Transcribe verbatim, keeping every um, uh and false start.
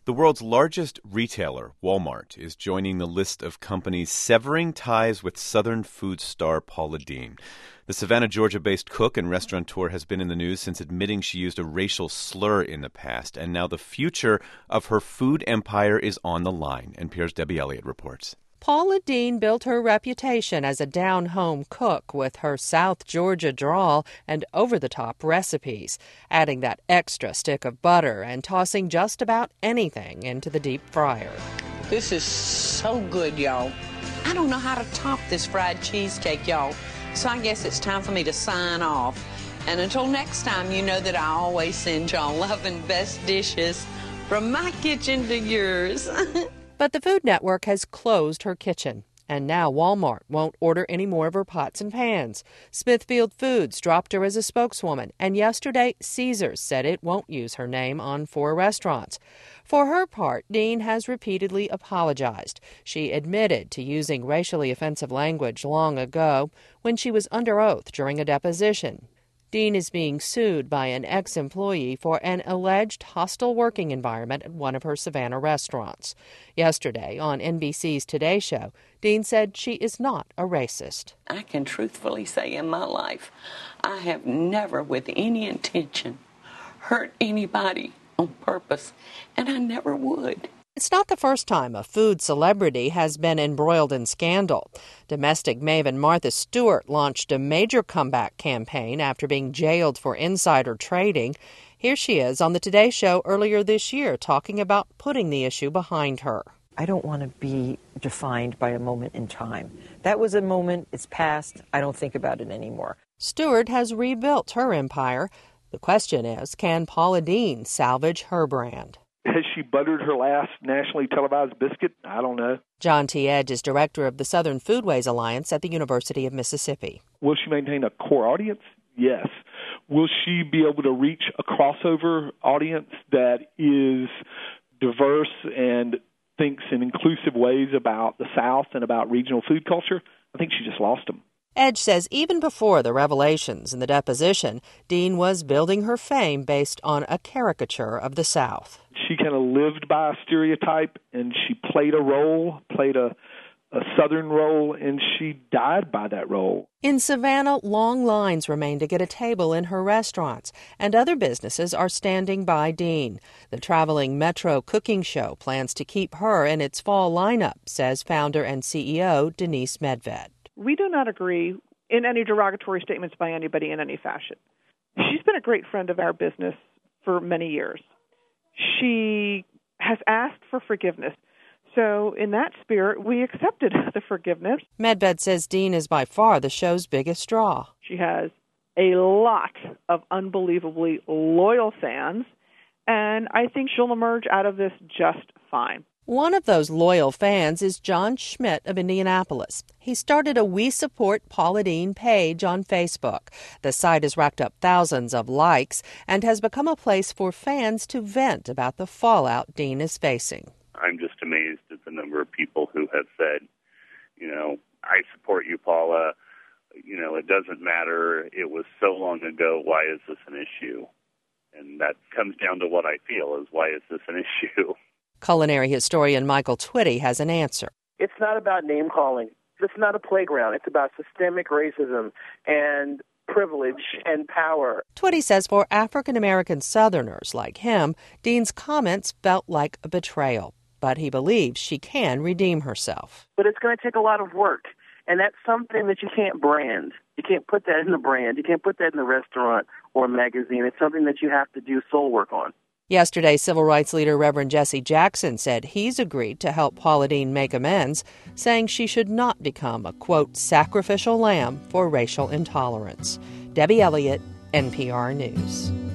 The world's largest retailer, Walmart, is joining the list of companies severing ties with Southern food star Paula Deen. The Savannah, Georgia-based cook and restaurateur has been in the news since admitting she used a racial slur in the past, and now the future of her food empire is on the line. N P R's Debbie Elliott reports. Paula Deen built her reputation as a down-home cook with her South Georgia drawl and over-the-top recipes, adding that extra stick of butter and tossing just about anything into the deep fryer. This is so good, y'all. I don't know how to top this fried cheesecake, y'all, so I guess it's time for me to sign off. And until next time, you know that I always send y'all love and best dishes from my kitchen to yours. But the Food Network has closed her kitchen, and now Walmart won't order any more of her pots and pans. Smithfield Foods dropped her as a spokeswoman, and yesterday Caesars said it won't use her name on four restaurants. For her part, Deen has repeatedly apologized. She admitted to using racially offensive language long ago when she was under oath during a deposition. Deen is being sued by an ex-employee for an alleged hostile working environment at one of her Savannah restaurants. Yesterday, on N B C's Today Show, Deen said she is not a racist. I can truthfully say in my life, I have never with any intention hurt anybody on purpose, and I never would. It's not the first time a food celebrity has been embroiled in scandal. Domestic maven Martha Stewart launched a major comeback campaign after being jailed for insider trading. Here she is on the Today Show earlier this year talking about putting the issue behind her. I don't want to be defined by a moment in time. That was a moment, it's past, I don't think about it anymore. Stewart has rebuilt her empire. The question is, can Paula Deen salvage her brand? Has she buttered her last nationally televised biscuit? I don't know. John T. Edge is director of the Southern Foodways Alliance at the University of Mississippi. Will she maintain a core audience? Yes. Will she be able to reach a crossover audience that is diverse and thinks in inclusive ways about the South and about regional food culture? I think she just lost them. Edge says even before the revelations in the deposition, Deen was building her fame based on a caricature of the South. She kind of lived by a stereotype, and she played a role, played a, a Southern role, and she died by that role. In Savannah, long lines remain to get a table in her restaurants, and other businesses are standing by Deen. The traveling Metro Cooking Show plans to keep her in its fall lineup, says founder and C E O Denise Medved. We do not agree in any derogatory statements by anybody in any fashion. She's been a great friend of our business for many years. She has asked for forgiveness. So in that spirit, we accepted the forgiveness. Medved says Deen is by far the show's biggest draw. She has a lot of unbelievably loyal fans, and I think she'll emerge out of this just fine. One of those loyal fans is John Schmidt of Indianapolis. He started a We Support Paula Deen page on Facebook. The site has racked up thousands of likes and has become a place for fans to vent about the fallout Deen is facing. I'm just amazed at the number of people who have said, you know, I support you, Paula. You know, it doesn't matter. It was so long ago. Why is this an issue? And that comes down to what I feel is, why is this an issue? Culinary historian Michael Twitty has an answer. It's not about name-calling. It's not a playground. It's about systemic racism and privilege and power. Twitty says for African-American Southerners like him, Deen's comments felt like a betrayal. But he believes she can redeem herself. But it's going to take a lot of work, and that's something that you can't brand. You can't put that in the brand. You can't put that in the restaurant or magazine. It's something that you have to do soul work on. Yesterday, civil rights leader Reverend Jesse Jackson said he's agreed to help Paula Deen make amends, saying she should not become a, quote, sacrificial lamb for racial intolerance. Debbie Elliott, N P R News.